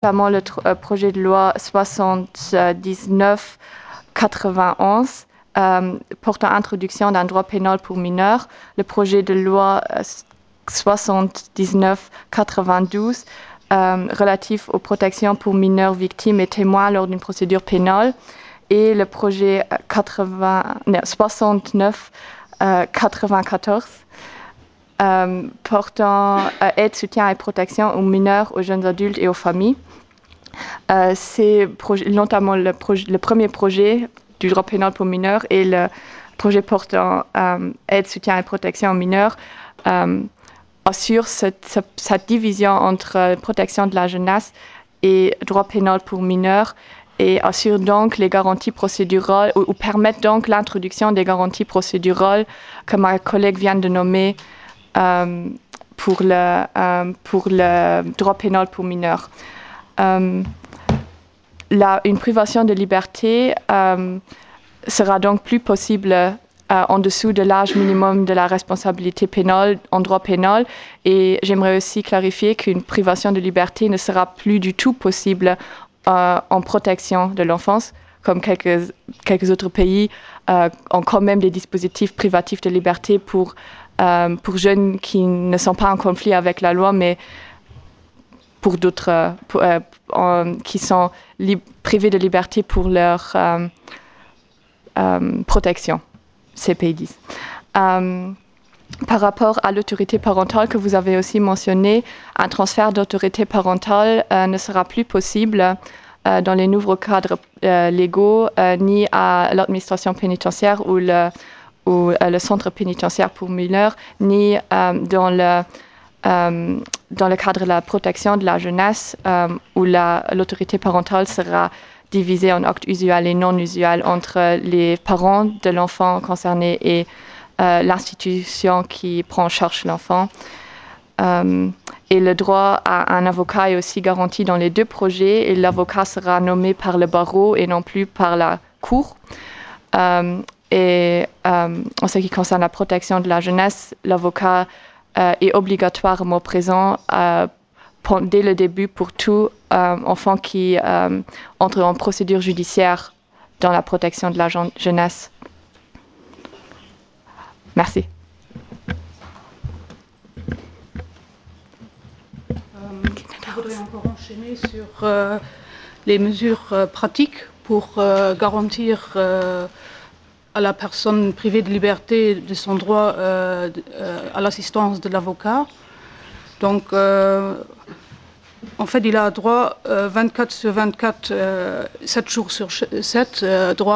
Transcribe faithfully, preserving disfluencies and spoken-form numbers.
notamment le euh, projet de loi soixante-dix-neuf quatre-vingt-onze euh, portant introduction d'un droit pénal pour mineurs, le projet de loi euh, soixante-dix-neuf quatre-vingt-douze euh, relatif aux protections pour mineurs victimes et témoins lors d'une procédure pénale, et le projet soixante-neuf quatre-vingt-quatorze Euh, portant euh, aide, soutien et protection aux mineurs, aux jeunes adultes et aux familles. Euh, c'est notamment le, le premier projet du droit pénal pour mineurs et le projet portant euh, aide, soutien et protection aux mineurs euh, assure cette, cette, cette division entre protection de la jeunesse et droit pénal pour mineurs, et assure donc les garanties procédurales ou, ou permettent donc l'introduction des garanties procédurales que ma collègue vient de nommer Euh, pour, le, euh, pour le droit pénal pour mineurs. Euh, la, une privation de liberté euh, sera donc plus possible euh, en dessous de l'âge minimum de la responsabilité pénale en droit pénal, et j'aimerais aussi clarifier qu'une privation de liberté ne sera plus du tout possible euh, en protection de l'enfance, comme quelques, quelques autres pays euh, ont quand même des dispositifs privatifs de liberté pour Euh, pour jeunes qui ne sont pas en conflit avec la loi, mais pour d'autres euh, euh, qui sont privés de liberté pour leur euh, euh, protection, C P I dix. Euh, par rapport à l'autorité parentale que vous avez aussi mentionné, un transfert d'autorité parentale euh, ne sera plus possible euh, dans les nouveaux cadres euh, légaux, euh, ni à l'administration pénitentiaire ou le ou euh, le centre pénitentiaire pour mineurs, ni euh, dans, le, euh, dans le cadre de la protection de la jeunesse, euh, où l'autorité parentale sera divisée en actes usuels et non usuels entre les parents de l'enfant concerné et euh, l'institution qui prend en charge l'enfant. Euh, et le droit à un avocat est aussi garanti dans les deux projets, et l'avocat sera nommé par le barreau et non plus par la cour. Euh, Et euh, en ce qui concerne la protection de la jeunesse, l'avocat euh, est obligatoirement présent euh, dès le début pour tout euh, enfant qui euh, entre en procédure judiciaire dans la protection de la jeunesse. Merci. Euh, je voudrais encore enchaîner sur euh, les mesures euh, pratiques pour euh, garantir euh, à la personne privée de liberté de son droit euh, de, euh, à l'assistance de l'avocat. Donc, euh, en fait, il a droit euh, vingt-quatre sur vingt-quatre, euh, sept jours sur sept, euh, droit